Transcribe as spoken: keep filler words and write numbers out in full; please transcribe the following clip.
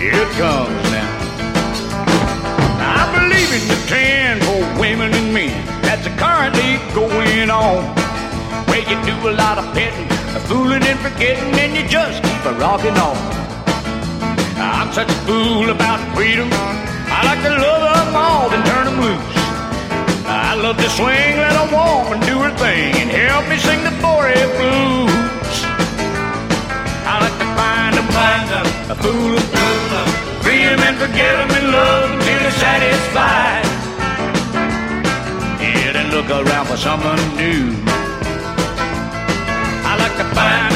Here it comes now. I believe in the trend for women and men that's currently going on, where you do a lot of petting, fooling and forgetting, and you just keep a rocking on. I'm such a fool about freedom. I like to love them all and turn them loose. I love to swing, let a woman do her thing and help me sing the forty blues. I like to find them, find them, a fool of fool, free them and forget them and love them till they're satisfied. Yeah, then look around for someone new. I like to find